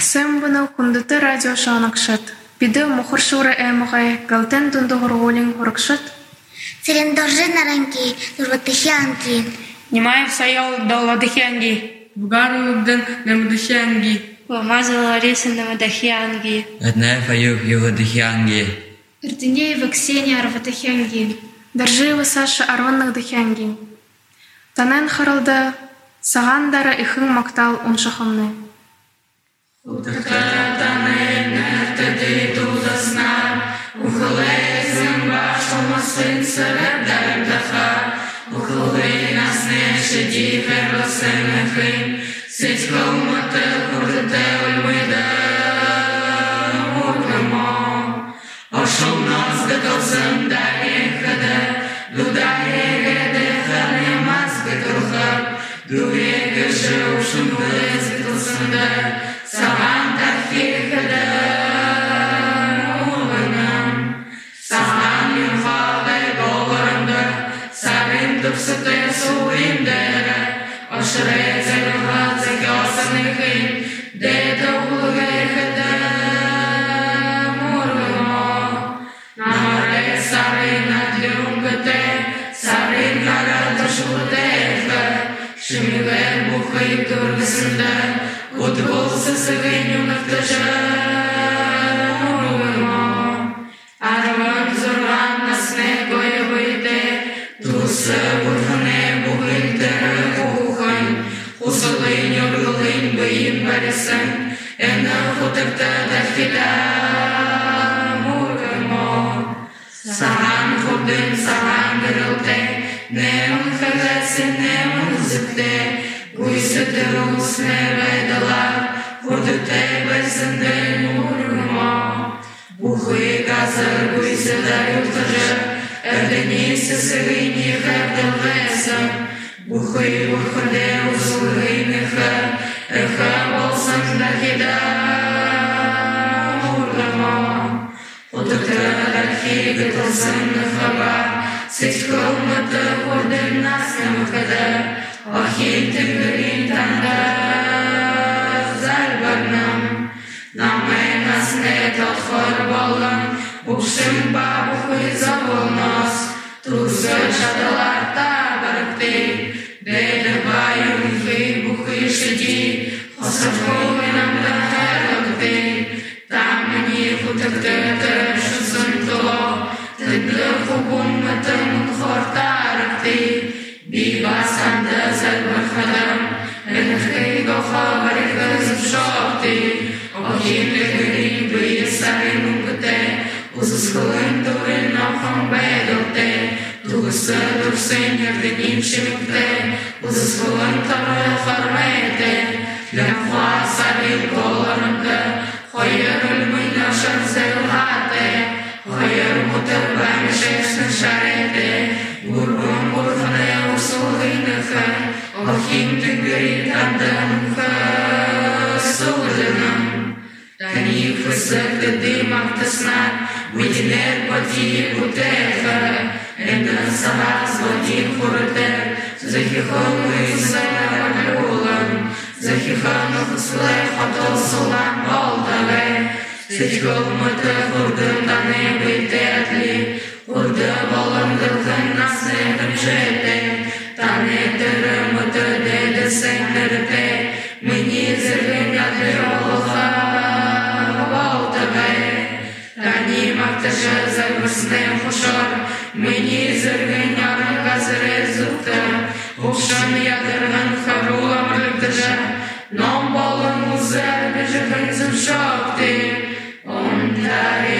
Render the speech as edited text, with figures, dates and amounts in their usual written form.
Сэм бына кундыты радио шанакшат. Биде мухыр шура эмгай галтен тунду хорголин хоркшат. Церендоржи наранки, нурватыхианки. Немаев саял долладыхианги. Бугаругден немдыхианги. Вамаза Лариса намадахианги. Аднаев аюк юладыхианги. Иртынеева Ксения арватыхианги. Даржиева Саша арваннах дыхянги. Танен харалда сагандара ихын мактал уншахамны. Non bolun muzer, beje benzum shokti, on